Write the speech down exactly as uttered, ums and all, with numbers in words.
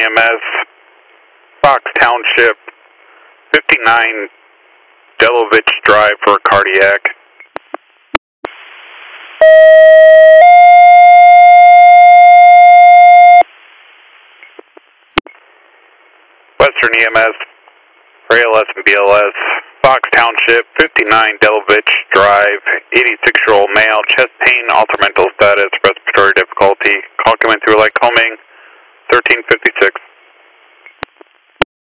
M S, Fox Township, fifty-nine Delovich Drive for cardiac. Western E M S, for A L S and B L S, Fox Township, fifty-nine Delovich Drive, eighty-six-year-old male, chest pain, altered mental status, respiratory difficulty. Call coming through Lycoming, thirteen fifty-six.